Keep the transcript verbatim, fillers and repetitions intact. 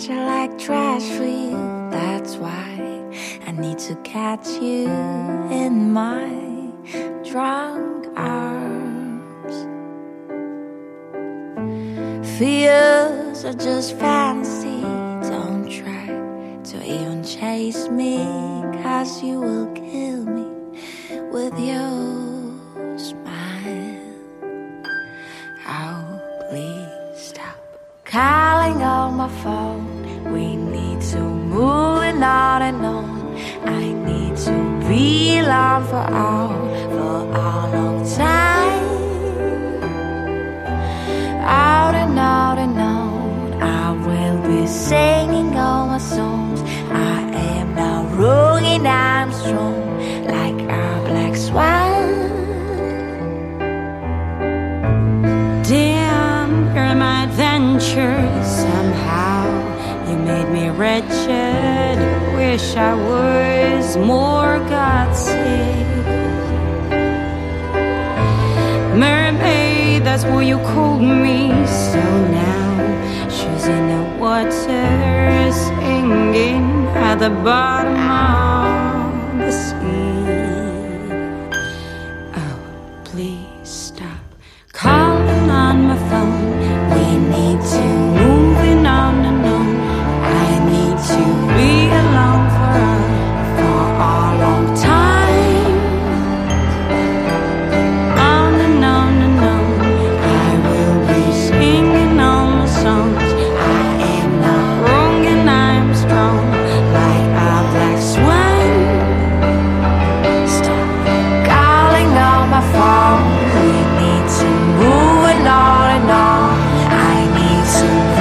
stranger like trash for you. That's why I need to catch you in my drunk arms. Fears are just fancy. Don't try to even chase me, 'cause you will kill me with your smile. Oh, please stop calling on my phone. We need to move on and on. I need to be alone for all, for all long time. Out and out and on, I will be singing all my songs. I am now wrong and I'm strong, like a black swan. Damn, you're my adventure. Somehow you made me wretched. Wish I was more God-sick. Mermaid, that's what you called me. So now she's in the water, singing at the bottom of the sea. Oh, please stop calling on my phone. We need to move on and on. I need to be alone for a, for a long time. On and on and on, I will be singing all my songs. I am not wrong and I'm strong, like a black swan. Stop calling on my phone. We need to move on and on. I need to